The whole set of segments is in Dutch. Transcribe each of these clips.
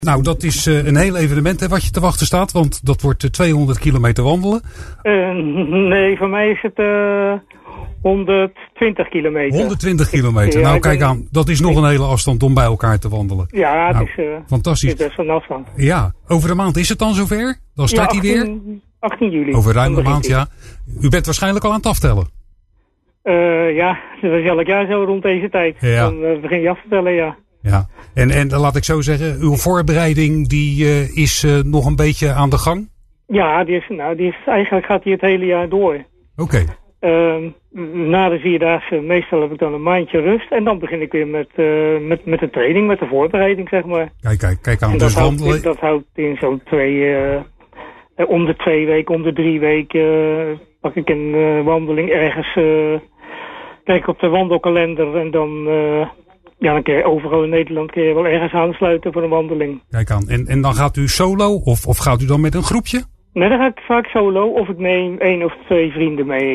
Nou, dat is een heel evenement hè, wat je te wachten staat, want dat wordt 200 kilometer wandelen. Nee, voor mij is het 120 kilometer. 120 kilometer, ja, nou kijk aan, dat is nog een hele afstand om bij elkaar te wandelen. Ja, het is fantastisch. Het is best een afstand. Ja, over een maand is het dan zover? Dan start hij weer? 18 juli. Over ruim een maand, ja. U bent waarschijnlijk al aan het aftellen. Ja, dat is elk jaar zo rond deze tijd. Ja. Dan begin je af te tellen, ja. Ja, en laat ik zo zeggen, uw voorbereiding die is nog een beetje aan de gang? Ja, eigenlijk gaat die het hele jaar door. Oké. Na de 4-daagse, meestal heb ik dan een maandje rust. En dan begin ik weer met de training, met de voorbereiding, zeg maar. Kijk aan. En Dus wandelen. Dat houdt in zo'n om de 2 weken, om de 3 weken pak ik een wandeling ergens. Kijk op de wandelkalender en dan... dan kun je overal in Nederland wel ergens aansluiten voor een wandeling. Kijk aan. En dan gaat u solo of gaat u dan met een groepje? Nee, dan ga ik vaak solo of ik neem 1 of 2 vrienden mee.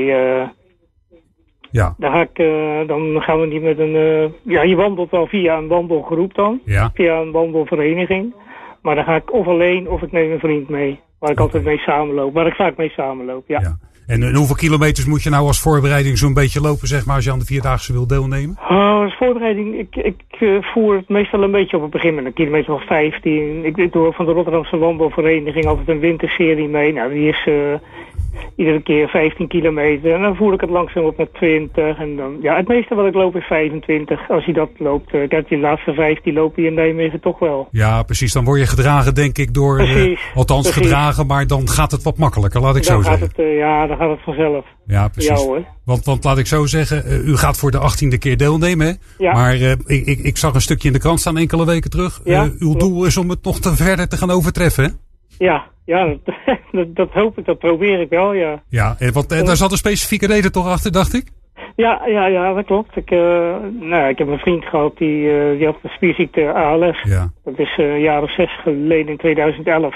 Ja. Dan gaan we niet met een... je wandelt wel via een wandelgroep dan. Ja. Via een wandelvereniging. Maar dan ga ik of alleen of ik neem een vriend mee. Waar ik altijd mee samenloop. Waar ik vaak mee samenloop, ja. En hoeveel kilometers moet je nou als voorbereiding zo'n beetje lopen, zeg maar, als je aan de 4-daagse wil deelnemen? Als voorbereiding, ik voer het meestal een beetje op het begin met een kilometer of 15. Ik doe van de Rotterdamse Wandelvereniging altijd een winterserie mee. Nou, die is iedere keer 15 kilometer. En dan voer ik het langzaam op met 20. En dan, het meeste wat ik loop is 25. Als je dat loopt, kijk, die laatste 5 die lopen hier in Nijmegen toch wel. Ja, precies. Dan word je gedragen, denk ik, door... Precies. Gedragen, maar dan gaat het wat makkelijker, laat ik zo zeggen. Dan gaat het vanzelf. Ja, precies. Ja, hoor. Want laat ik zo zeggen, u gaat voor de 18e keer deelnemen, hè? Ja. Maar ik zag een stukje in de krant staan enkele weken terug. Ja, uw doel is om het nog verder te gaan overtreffen, hè? Ja, dat hoop ik, dat probeer ik wel, ja. Ja, want daar zat een specifieke reden toch achter, dacht ik? Ja, dat klopt. Ik heb een vriend gehad die had de spierziekte ALS. Ja. Dat is een jaar of 6 geleden, in 2011.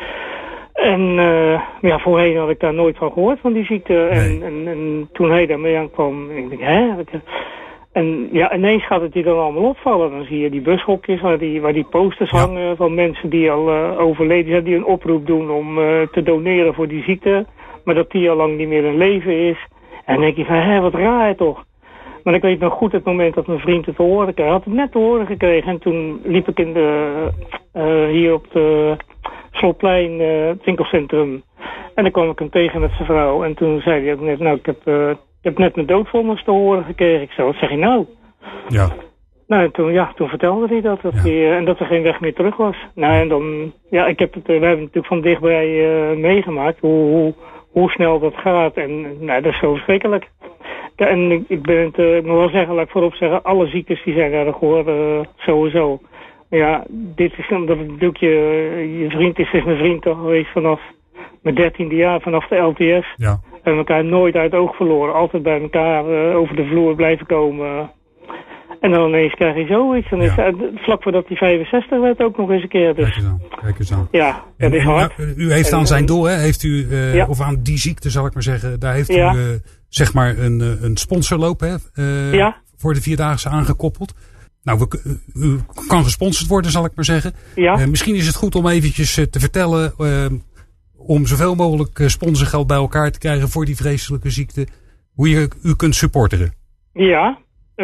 En voorheen had ik daar nooit van gehoord, van die ziekte. Nee. En toen hij daarmee aankwam, ik denk, hè? En ineens gaat het je dan allemaal opvallen. Dan zie je die bushokjes waar die posters hangen van mensen die al overleden zijn, die een oproep doen om te doneren voor die ziekte. Maar dat die al lang niet meer in leven is. En dan denk je van, wat raar toch. Maar ik weet nog goed het moment dat mijn vriend het te horen kreeg. Hij had het net te horen gekregen. En toen liep ik hier op de Slotplein, het winkelcentrum. En dan kwam ik hem tegen met zijn vrouw. En toen zei hij ook net, ik heb net mijn doodvonnis te horen gekregen. Ik zei, wat zeg je nou? Ja. Nou, toen vertelde hij dat. En dat er geen weg meer terug was. Nou, en dan, we hebben het natuurlijk van dichtbij meegemaakt. Hoe snel dat gaat. En dat is zo verschrikkelijk. Ja, en ik moet wel zeggen, laat ik voorop zeggen, alle ziektes die zijn erg hoor, sowieso. Maar ja, dit is omdat natuurlijk je vriend is mijn vriend toch geweest vanaf mijn 13e jaar, vanaf de LTS. Ja. We hebben elkaar nooit uit het oog verloren. Altijd bij elkaar over de vloer blijven komen. En dan ineens krijg je zoiets. En vlak voordat hij 65 werd ook nog eens een keer. Dus. Kijk eens aan. Ja, dat is hard. U heeft aan zijn doel, hè? Heeft u, of aan die ziekte zal ik maar zeggen, daar heeft u zeg maar een sponsorloop voor de 4-daagse aangekoppeld. Nou, u kan gesponsord worden, zal ik maar zeggen. Ja. Misschien is het goed om eventjes te vertellen, om zoveel mogelijk sponsorgeld bij elkaar te krijgen voor die vreselijke ziekte, hoe je u kunt supporteren. Ja,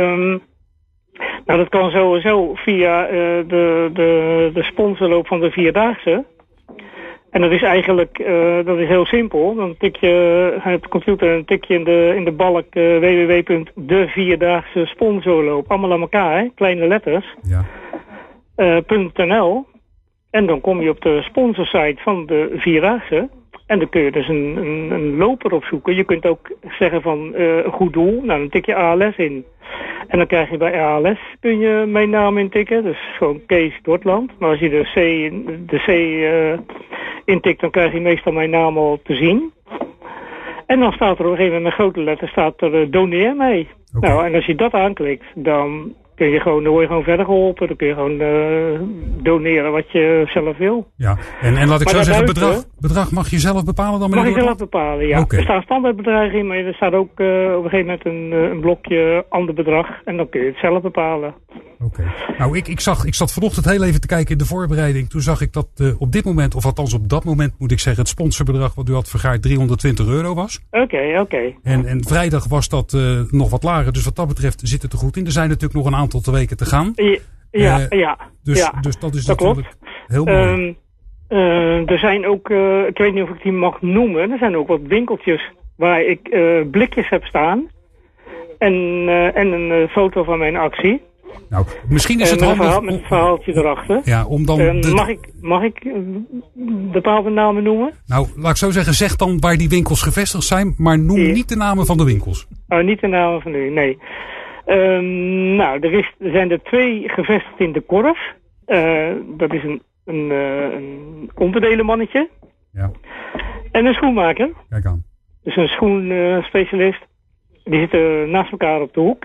dat kan sowieso via de sponsorloop van de 4-daagse. En dat is eigenlijk heel simpel. Dan tik je op de computer en tik je in de balk www.de4daagse sponsorloop. Allemaal aan elkaar, hè? Kleine letters. Ja. .nl. En dan kom je op de sponsorsite van de 4-daagse. En dan kun je dus een loper opzoeken. Je kunt ook zeggen van een goed doel. Nou, dan tik je ALS in. En dan krijg je bij ALS, kun je mijn naam intikken. Dus gewoon Kees Dortland. Maar als je de C intikt, dan krijg je meestal mijn naam al te zien. En dan staat er op een gegeven moment met grote letters doneer mee. Okay. Nou, en als je dat aanklikt, dan word je gewoon verder geholpen. Dan kun je gewoon doneren wat je zelf wil. Ja, en laat ik zo zeggen, bedrag mag je zelf bepalen dan? Mag je zelf bepalen, ja. Okay. Er staat een standaardbedrag in, maar er staat ook op een gegeven moment een blokje ander bedrag. En dan kun je het zelf bepalen. Oké. Nou, ik zat vanochtend heel even te kijken in de voorbereiding. Toen zag ik dat op dit moment, of althans op dat moment moet ik zeggen, het sponsorbedrag wat u had vergaard €320 was. Oké. En vrijdag was dat nog wat lager. Dus wat dat betreft zit het er goed in. Er zijn natuurlijk nog een aantal weken te gaan. Ja. Dus dat is natuurlijk klopt. Heel mooi. Er zijn ook, ik weet niet of ik die mag noemen, er zijn ook wat winkeltjes waar ik blikjes heb staan. En een foto van mijn actie. Nou, misschien is het handig... Met een verhaaltje erachter. Ja, om dan... Mag ik bepaalde namen noemen? Nou, laat ik zo zeggen, zeg dan waar die winkels gevestigd zijn, maar noem niet de namen van de winkels. Oh, niet de namen van u, nee. Nou, er zijn er 2 gevestigd in de Korf. Dat is een onderdelenmannetje. Ja. En een schoenmaker. Kijk aan. Dus een schoenspecialist. Die zitten naast elkaar op de hoek.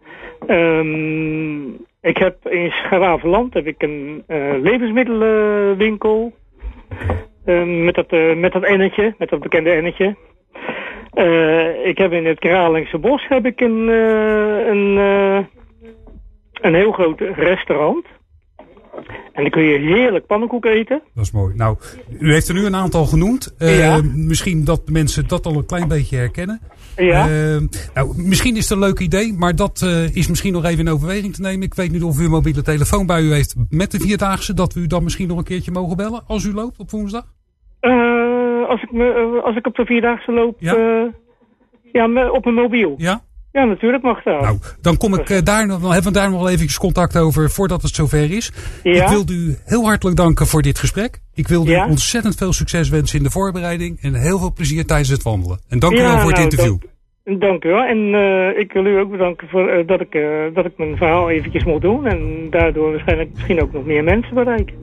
Ik heb in Scharavenland een levensmiddelenwinkel. Met dat ennetje, met dat bekende ennetje. Ik heb in het Kralingse Bos heb ik een heel groot restaurant. En dan kun je heerlijk pannenkoek eten. Dat is mooi. Nou, u heeft er nu een aantal genoemd. Ja. Misschien dat mensen dat al een klein beetje herkennen. Ja. Nou, misschien is het een leuk idee, maar dat is misschien nog even in overweging te nemen. Ik weet niet of u een mobiele telefoon bij u heeft met de Vierdaagse, dat we u dan misschien nog een keertje mogen bellen als u loopt op woensdag? Als ik op de Vierdaagse loop, op mijn mobiel. Ja? Ja, natuurlijk mag dat. Nou, dan kom ik dan hebben we daar nog even contact over voordat het zover is. Ja? Ik wil u heel hartelijk danken voor dit gesprek. Ik wil u ontzettend veel succes wensen in de voorbereiding en heel veel plezier tijdens het wandelen. En dank u wel voor het interview. Dank u wel. En ik wil u ook bedanken voor dat ik mijn verhaal eventjes mocht doen. En daardoor waarschijnlijk misschien ook nog meer mensen bereiken.